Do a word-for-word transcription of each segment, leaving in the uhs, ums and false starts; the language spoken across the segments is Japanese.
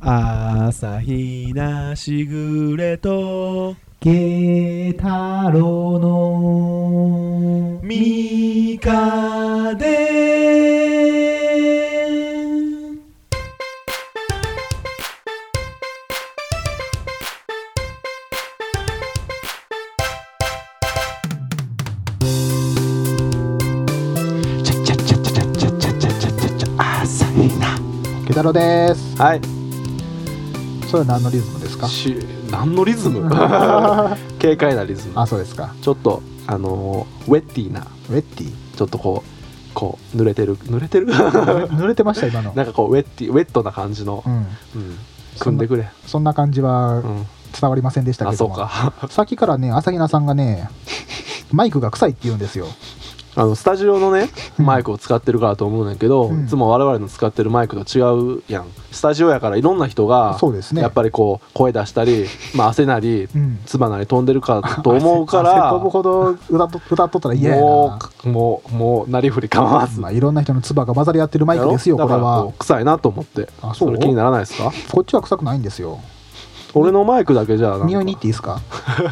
朝日なしぐれと慶太郎のみかで慶太郎です。 はい。 それは何のリズムですか？ し何のリズム軽快なリズム。 あ、そうですか。 ちょっとあのー、ウェッティーなウェッティちょっとこうこう濡れてる濡れてる濡れてました今の。 なんかこうウェッティウェットな感じの、 うんうん、組んでくれ。 そんな感じはうん伝わりませんでしたけども、 あ、そうかさっきからね朝比奈さんがねマイクが臭いって言うんですよ。 あのスタジオのねマイクを使ってるからと思うんだけど、 うん、 いつも我々の使ってるマイクと違うやん。スタジオやからいろんな人がそうですね、 やっぱりこう声出したり、まあ、汗なり、うん、唾なり飛んでるかと思うから汗飛ぶほど歌っと、歌っとったら嫌やな。 もうもうもうなりふり構わず、 まあ、いろんな人の唾が混ざり合ってるマイクですよ。これは臭いなと思って。あ、そう？それ気にならないですか？ こっちは臭くないんですよ。 俺のマイクだけじゃなんか匂いに行っていいですか？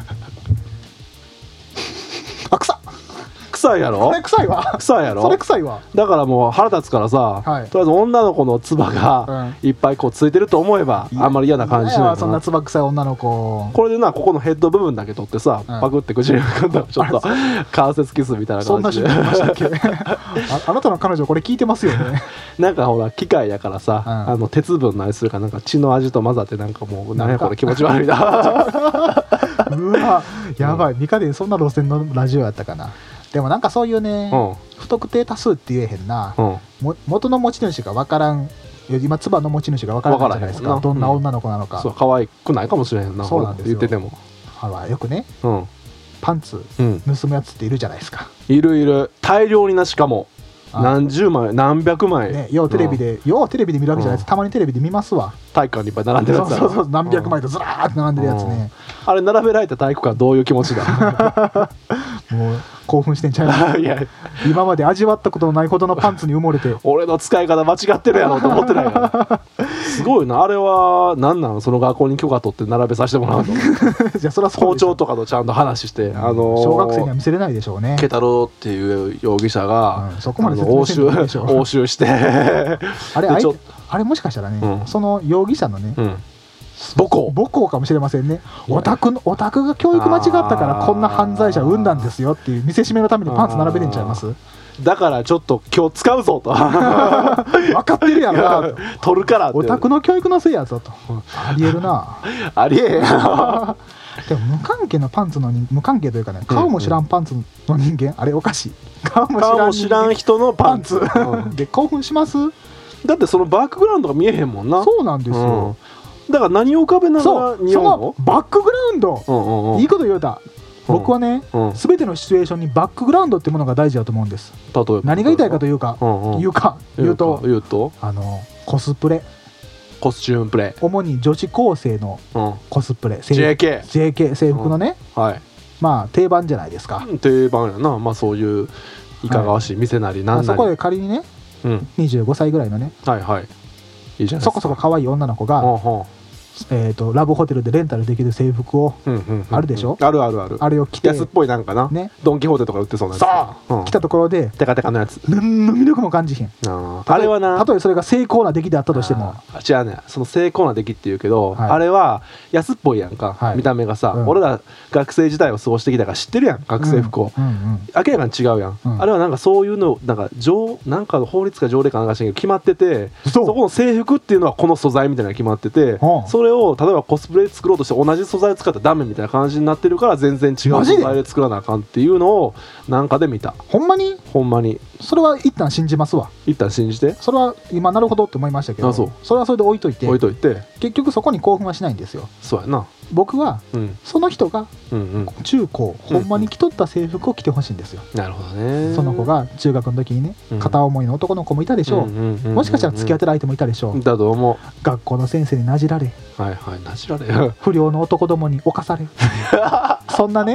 あ、臭っ。 臭いやろ？ それ臭いわ。 臭いやろ？ それ臭いわ。 だからもう腹立つからさ、はい、とりあえず女の子の唾がいっぱいこうついてると思えば、うん、あんまり嫌な感じしないかな。 そんな唾臭い女の子。 これでな、ここのヘッド部分だけ取ってさ、うん、パクって口に含んだらちょっと関節キスみたいな感じで。 そんな人いましたっけ？あ, あなたの彼女これ聞いてますよね。 なんかほら機械やからさ、うん、あの鉄分のあれするからなんか血の味と混ざってなんかもうなんやこれ気持ち悪いな。 うわやばい、ミカデンそんな路線のラジオやったかな。でもなんかそういうね、うん、不特定多数って言えへんな、うん、も元の持ち主が分からん。今唾の持ち主が分からないじゃないですか。どんな女の子なのか、うん、 そう可愛くないかもしれへんな。 そうなんですよ。 言っててもあらよくね、 うん、 パンツ盗むやつっているじゃないですか。 いるいる、大量にな。しかも何十枚何百枚、 ね、ようテレビで、うん、ようテレビで見るわけじゃないです、うん、たまにテレビで見ますわ。 体育館にいっぱい並んでるやつだ。 そうそうそう、何百枚とずらーって並んでるやつね、 うん、あれ並べられた体育館どういう気持ちだ？ もう興奮してんちゃいます？いや今まで味わったことのないほどのパンツに埋もれて俺の使い方間違ってるやろと思ってないからすごいな。あれは何なの？その学校に許可取って並べさせてもらうの？ じゃあそれはそう校長とかとちゃんと話して、うん、あのー、 小学生には見せれないでしょうね。 慶太郎っていう容疑者が、 うん、そこまで説明せんでもいいでしょう。 押収してあれあいあれもしかしたらね、うん、その容疑者のね、うん、 母校母校かもしれませんね。オタクのオタクが教育間違ったからこんな犯罪者を生んだんですよっていう見せしめのためにパンツ並べてんちゃいます？ だからちょっと今日使うぞと分かってるやんな取るからって。 オタクの教育のせいやぞと。ありえるな。 ありえやでも無関係のパンツの人無関係というかね、顔も知らんパンツの人間、うんうん、あれおかしい。顔も知らん、 顔知らん人のパンツ、 うん、で興奮します。 だってそのバックグラウンドが見えへんもんな。 そうなんですよ、 うん、だから何を浮かべながら似合うの？ そのバックグラウンド、うんうんうん、いいこと言うた。僕はね、うん、全てのシチュエーションにバックグラウンドってものが大事だと思うんです。 例えば何が言いたいかというか、うんうん、言うか言うと言うとあのコスプレコスチュームプレイ、 主に女子高生のコスプレ、うん、 ジェーケージェーケー 制服のね、 うん、はい、 まあ定番じゃないですか。 定番やな。まあそういういかがわしい店なりなんなり、 はい、そこで仮にね、うん、にじゅうごさいぐらいのね、 はいはい、いいじゃないですか、 そこそこ可愛い女の子が、うんうん、えー、とラブホテルでレンタルできる制服を、うんうんうんうん、あるでしょ。 あるあるある。 あれを着て安っぽいなんかな、ね、ドンキホーテとか売ってそうなやつ。 さあ、うん、着たところでテカテカのやつ、 何の魅力も感じひん。 ああれはな、 たとえそれが成功な出来であったとしても、 あ違うね、その成功な出来っていうけど、はい、あれは安っぽいやんか、はい、見た目がさ、うん、俺ら学生時代を過ごしてきたから知ってるやん、学生服を、うんうんうん、明らかに違うやん、うん、あれはなんかそういうのなんか条なんか法律か条例かなんかしらんけど決まってて、そこの制服っていうのはこの素材みたいなのが決まってて、うん、それを例えばコスプレ作ろうとして同じ素材を使ったらダメみたいな感じになってるから、全然違う素材で作らなあかんっていうのをなんかで見た。 ほんまに？ ほんまに。 それは一旦信じますわ。 一旦信じて。それは今なるほどって思いましたけど、 あ、そう。 それはそれで置いといて置いといて結局そこに興奮はしないんですよ。 そうやな。 僕は、うん、その人が中高、うんうん、ほんまに着とった制服を着てほしいんですよ。 なるほどね。 その子が中学の時にね、うん、片思いの男の子もいたでしょう。もしかしたら付き合ってる相手もいたでしょう。 だと思う。 学校の先生になじられ、 はいはい、なじられ不良の男どもに侵されそんなね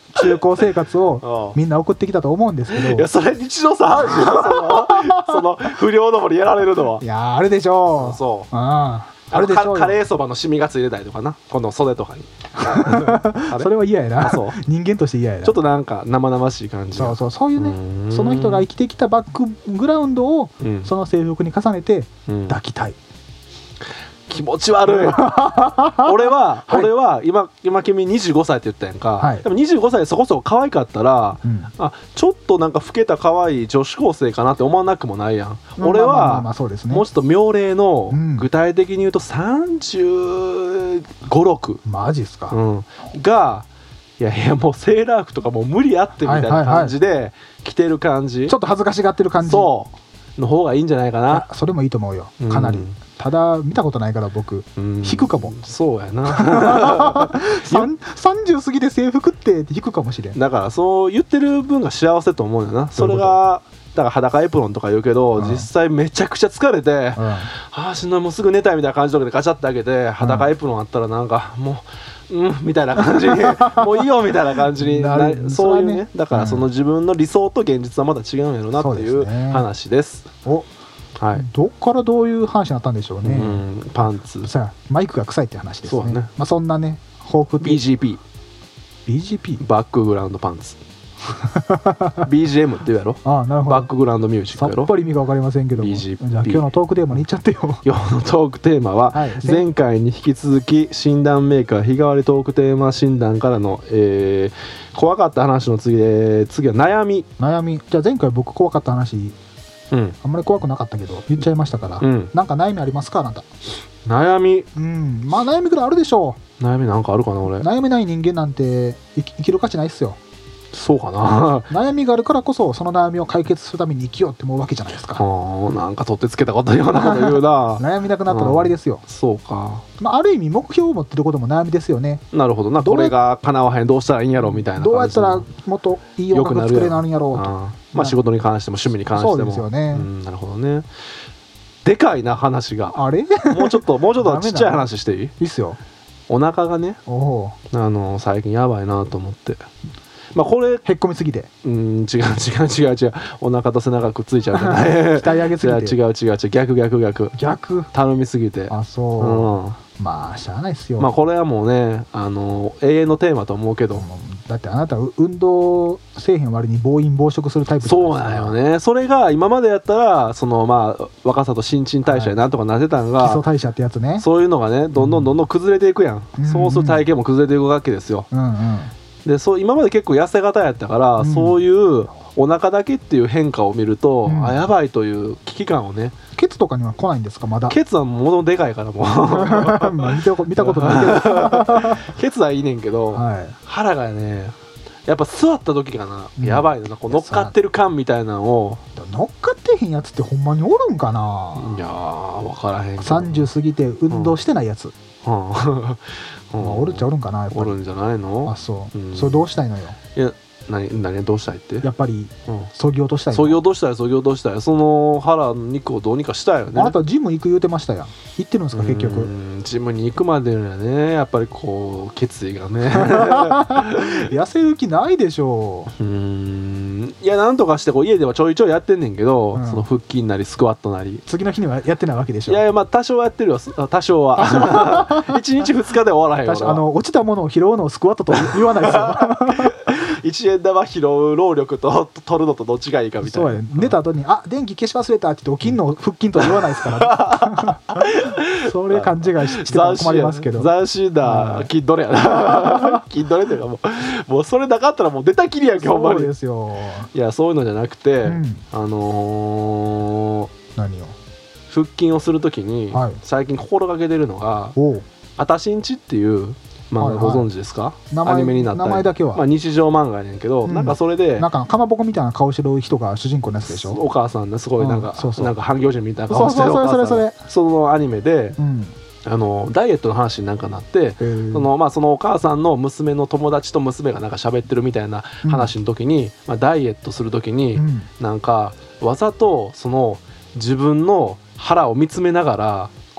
中高生活をみんな送ってきたと思うんですけど。 いやそれ日常茶飯事やそのその不良どもにやられるのは。 いやあるでしょう。 そう。 あああるでしょう。カレーそばのシミがついてたりとかな、この袖とかにそれは嫌やな。 そう人間として嫌やな。 ちょっとなんか生々しい感じ。 そうそう、そういうね、その人が生きてきたバックグラウンドをその制服に重ねて抱きたい、うん、 気持ち悪い俺は、はい、俺は今今君にじゅうごさいって言ったやんか、はい、でもにじゅうごさいでそこそこ可愛かったら、うん、あちょっとなんか老けた可愛い女子高生かなって思わなくもないやん、うん、俺はもうちょっと妙齢の、うん、具体的に言うとさんじゅうご、ろくマジっすか、 うん、がいやいやもうセーラー服とかもう無理あってみたいな感じで着てる感じ、はいはいはい、 ちょっと恥ずかしがってる感じそうの方がいいんじゃないかな。 それもいいと思うよ、かなり、うん、ただ見たことないから僕、うん、引くかも。 そうやなさんじゅう過ぎで制服って引くかもしれん。 だからそう言ってる分が幸せと思うんだよな。それがだから裸エプロンとか言うけど、うん、実際めちゃくちゃ疲れて、うん、ああしんどいもうすぐ寝たいみたいな感じとかでガチャって開けて、うん、裸エプロンあったらなんかもううんみたいな感じにもういいよみたいな感じになる。そういうね、だからその自分の理想と現実はまだ違うんやろなっていう話です。 おはい、どっからどういう話になったんでしょうね、うん、 パンツさあマイクが臭いって話ですね。 そうね、 まあ、そんなね抱負ビージーピービージーピーバックグラウンドパンツビージーエム って言うやろ。 ああなるほど。 バックグラウンドミュージックやろ。 さっぱり意味が分かりませんけどもビージーピーじゃあ今日のトークテーマにいっちゃってよ。 今日のトークテーマは、はい、前回に引き続き診断メーカー日替わりトークテーマ診断からの、えー、怖かった話の次で次は悩み悩み。じゃあ前回僕怖かった話、うん、あんまり怖くなかったけど言っちゃいましたから、うん、なんか悩みありますかあなた。 悩み、 うん、まあ悩みぐらいあるでしょう。悩みなんかあるかな俺。 悩みない人間なんて生き、生きる価値ないっすよ。 そうかな悩みがあるからこそその悩みを解決するために生きようって思うわけじゃないですか。 あなんか取ってつけたことようなこと言うな悩みなくなったら終わりですよ。 そうか、 まあ、ある意味目標を持ってることも悩みですよね。 なるほどな。これが叶わへんどうしたらいいんやろみたいな感じ。 どうやったらもっといい音楽作れなるんやろうと。 あまあ仕事に関しても趣味に関してもそうですよね、 うん、なるほどね。でかいな話が。 あれもうちょっともうちょっとちっちゃい話していい？いいっすよ。 お腹がねおあの最近やばいなと思って。まあこれへっこみすぎてうん違う違う違う違うお腹と背中くっついちゃう鍛え上げすぎて違う違う違う逆逆逆逆頼みすぎて。 あそう、うん、まあしゃあないっすよ。 まあこれはもうねあの永遠のテーマと思うけど、 だってあなた運動せえへん割に暴飲暴食するタイプじゃないですか。 そうなんよね。それが今までやったらそのまあ若さと新陳代謝でなんとかなってたんが、はい、 基礎代謝ってやつね。 そういうのがねどんどんどんどん崩れていくやん、うん、そうすると体型も崩れていくわけですよ、うんうん、でそう今まで結構痩せ型やったから、うん、そういうお腹だけっていう変化を見ると、うん、あやばいという危機感をね。 ケツとかには来ないんですかまだ。 ケツはものでかいからもう見た、見たことないけどケツはいいねんけど、はい、腹がねやっぱ座った時かな、うん、やばいなこう乗っかってる感みたいなのを。 乗っかってへんやつってほんまにおるんかな。 いやー分からへんけどさんじゅう過ぎて運動してないやつ、うんうんまあ、おるっちゃおるんかなやっぱり。 おるんじゃないの。 あそう、うん、それどうしたいのよ。 いや何何どうしたいってやっぱりそぎ落としたい。 そぎ落としたいそぎ落としたい。その腹の肉をどうにかしたいよね。 あなたジム行く言うてましたやん。行ってるんですか結局。 ジムに行くまでにはねやっぱりこう決意がね痩せる気ないでしょう。 うんいやなんとかしてこう家ではちょいちょいやってんねんけど、うん、その腹筋なりスクワットなり次の日にはやってないわけでしょ。 いやいやまあ多少やってるよ多少はいちにちふつかで終わらへんよ。 あの落ちたものを拾うのをスクワットと言わないですよいちえん玉拾う労力と取るのとどっちがいいかみたいな。そうや、 寝た後にあ電気消し忘れたって言って起きんの腹筋と言わないですからねそれ勘違いしてたら困りますけど。 斬新だ筋トレやな筋トレっていうかもう、もうそれなかったらもう出たきりやんけほんまに。 そうですよ。 いやそういうのじゃなくて、うん、あのー、 何を腹筋をするときに、はい、最近心がけてるのがあたしんちっていう漫画ご存知ですか。はいはい、アニメになった名前だけは、 まあ、日常漫画やねんけど、うん、なんかそれでなんかかまぼこみたいな顔してる人が主人公のやつでしょ。 お母さんねすごいなんか、うん、そうそうなんか半魚人みたいな顔してるお母さん。そうそうそれそれそのアニメで、うん、あのダイエットの話になんかなって、そのまあそのお母さんの娘の友達と娘がなんか喋ってるみたいな話の時に、うんまあ、ダイエットする時に、うん、なんかわざとその自分の腹を見つめながら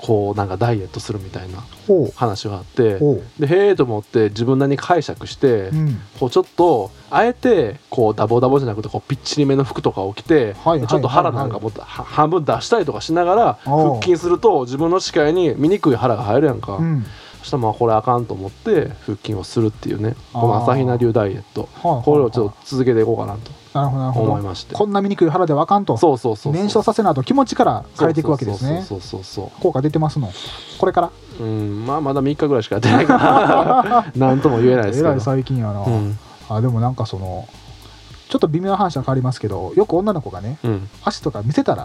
こうなんかダイエットするみたいな話があって、でへえと思って自分なりに解釈して、うん、こうちょっとあえてこうダボダボじゃなくてこうピッチリめの服とかを着て、はいはいはいはい、ちょっと腹なんかも半分出したりとかしながら腹筋すると自分の視界に醜い腹が入るやんか、うん、そしたらまあこれあかんと思って腹筋をするっていうね、この朝比奈流ダイエット、これをちょっと続けていこうかなとなるほどなるほど思いまして、 こんな醜い腹ではあかんと、 そうそうそうそう、 燃焼させないと気持ちから変えていくわけですね。 そうそうそうそう、 効果出てますのこれから、 うん、まあまだみっかぐらいしかやってないからなんとも言えないですけど、 えらい最近やな、うん、あでもなんかそのちょっと微妙な話は変わりますけど、よく女の子がね、うん、足とか見せたら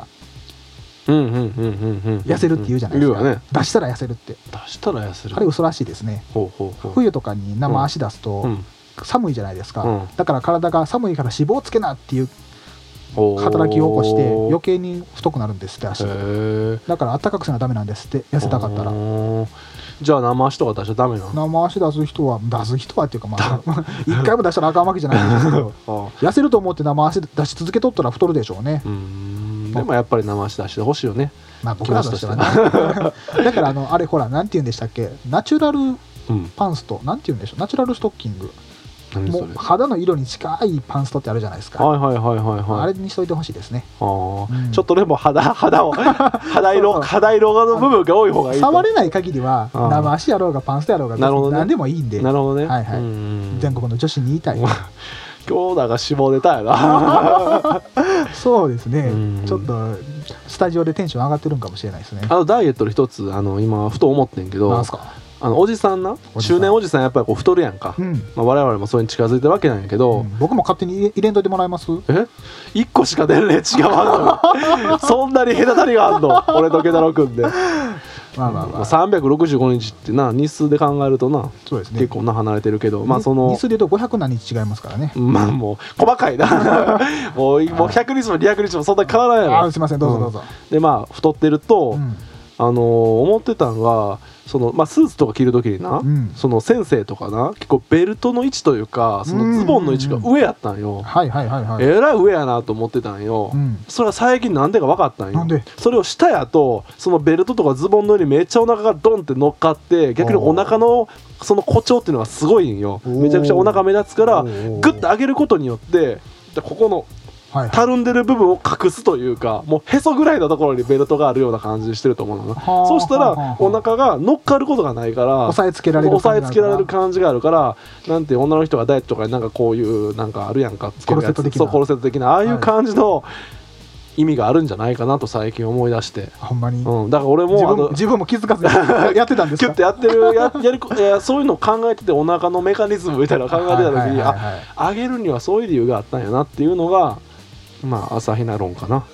痩せるって言うじゃないですか、ね、出したら痩せるって、 出したら痩せる、 あれ嘘らしいですね。ほうほうほう、冬とかに生足出すと、うん、寒いじゃないですか、うん、だから体が寒いから脂肪をつけなっていう働きを起こして余計に太くなるんですって、足だから暖かくせなダメなんですって、痩せたかったら。 じゃあ生足とか出しちゃダメなの？ 生足出す人は出す人はっていうか、まあ一回も出したらあかんわけじゃないんですけど痩せると思って生足出し続けとったら太るでしょうね。うーん、でもやっぱり生足出してほしいよね、 まあ僕らとしてはねだからあのあれほらなんて言うんでしたっけ、ナチュラルパンスト、うん、なんて言うんでしょう、ナチュラルストッキング、もう肌の色に近いパンストってあるじゃないですか。はいはいはいはい、はい、あれにしといてほしいですね。あ、 うん、ちょっとでも肌肌を肌色肌色の部分が多い方がいいと。 触れない限りは生足やろうがパンストやろうが何でもいいんで。 なるほどね。 はいはい。全国の女子に言いたい。 今日だが脂肪出たやなそうですね、ちょっとスタジオでテンション上がってるんかもしれないですね。 あのダイエットの一つ、あの今ふと思ってんけど、なんすか、あのおじさんな、中年おじさんやっぱりこう太るやんか、うん、まあ、我々もそれに近づいてるわけなんやけど、うん、 僕も勝手に入れんといてもらえます？ えいっこしか年齢違わんのそんなに隔たりがあんの俺とケタロウ君でまあまあまあ、さんびゃくろくじゅうごにちってな、日数で考えるとな、そうですね、結構な離れてるけど、まあその日数でいうとごひゃくなんにち違いますからね。 まあもう細かいなもうもうひゃくにちもにひゃくにちもそんな変わらないやろ。 あ、すいません、どうぞどうぞ、 うん、でまあ太ってると、うん、あのー、思ってたんが、そのまあ、スーツとか着るときにな、うん、その先生とかな、結構ベルトの位置というか、そのズボンの位置が上やったんよ。えらい上やなと思ってたんよ、うん、それは最近なんでか分かったんよ。なんで？それを下やと、そのベルトとかズボンの上にめっちゃお腹がドンって乗っかって、逆にお腹のその誇張っていうのがすごいんよ。めちゃくちゃお腹目立つから、グッと上げることによって、ここのたるんでる部分を隠すというか、もうへそぐらいのところにベルトがあるような感じにしてると思うのな。そうしたらお腹が乗っかることがないから、 押さえつけられる押さえつけられる感じがあるから、なんて女の人がダイエットとかになんかこういうなんかあるやんか、つけるやつ、コルセット的な、そうコルセット的なああいう感じの意味があるんじゃないかなと最近思い出して。 ほんまに、 うん、だから俺も自分も自分も気づかずやってたんですか？ キュッてやってる や, やるいやそういうのを考えてて、お腹のメカニズムみたいなのを考えてた時に、あ、上げるにはそういう理由があったんやなっていうのが、まあ朝比奈論かな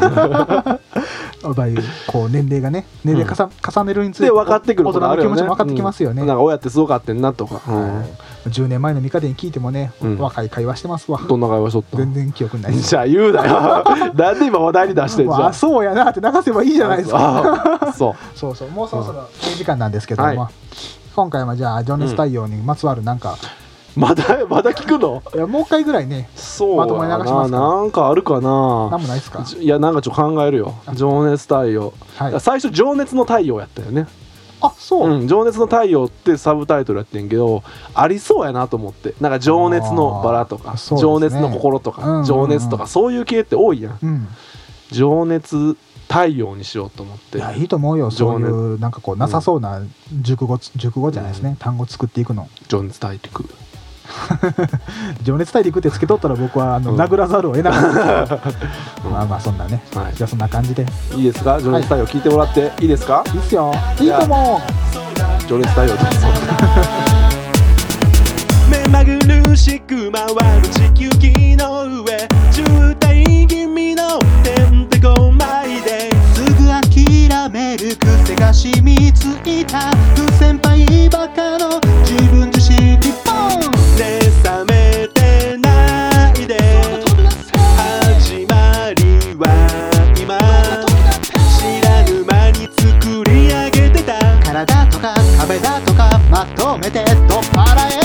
こう年齢がね、年齢重、うん、重ねるにつれて分かってくることあるよね。 大人の気持ちも分かってきますよね、 うん、なんか親ってすごかってんなとか、うん、 じゅうねんまえのミカデに聞いてもね、うん、若い会話してますわ。 どんな会話しとった？ 全然記憶ない。 じゃあ言うなよなんで今話題に出してんじゃん。 あ、そうやなって流せばいいじゃないですかそうそうそう、もうそろそろ時間なんですけども、はい、今回はじゃあ情熱太陽にまつわるなんか、 うん、まだまだ聞くの？ いやもう一回ぐらいね、 そうまともに流しますか。 なんかあるかな。 なんもないですか？ いやなんかちょっと考えるよ。情熱太陽、はい、最初情熱の太陽やったよね。 あ、そう、 うん、情熱の太陽ってサブタイトルやってんけど、ありそうやなと思って、なんか情熱のバラとか、ね、情熱の心とか、うんうんうん、情熱とかそういう系って多いやん、うん、情熱太陽にしようと思って。 いやいいと思うよ、そういうなんかこうなさそうな熟語、熟語じゃないですね、うん、単語作っていくの。 情熱大陸情熱大陸ってつけとったら僕はあの、うん、殴らざるを得なかったうん、まあまあそんなね、はい、じゃあそんな感じでいいですか？情熱太陽聞いてもらっていいですか？ いいっすよ、いいと思う。情熱太陽どうぞ目まぐるしく回る地球儀の上、渋滞気味のてんてこまいですぐ諦める癖が染みついた不先輩バカの自分自身にポンねえ覚めてないで、始まりは今知らぬ間に作り上げてた体とか壁だとかまとめて取っ払え